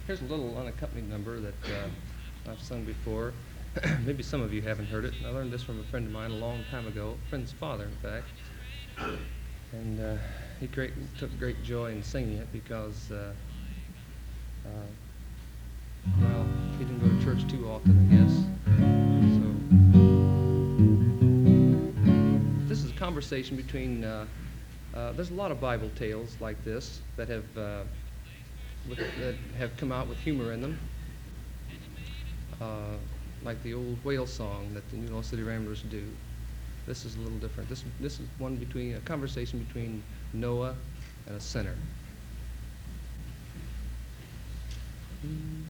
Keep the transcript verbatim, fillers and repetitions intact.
Here's a little unaccompanied number that uh, I've sung before. Maybe some of you haven't heard it. I learned this from a friend of mine a long time ago, a friend's father, in fact. And uh, he great, took great joy in singing it because, uh, uh, well, he didn't go to church too often, I guess. So this is a conversation between, uh, uh, there's a lot of Bible tales like this that have uh, with, that have come out with humor in them, uh, like the old whale song that the New Lost City Ramblers do. This is a little different. This this is one between a conversation between Noah and a sinner.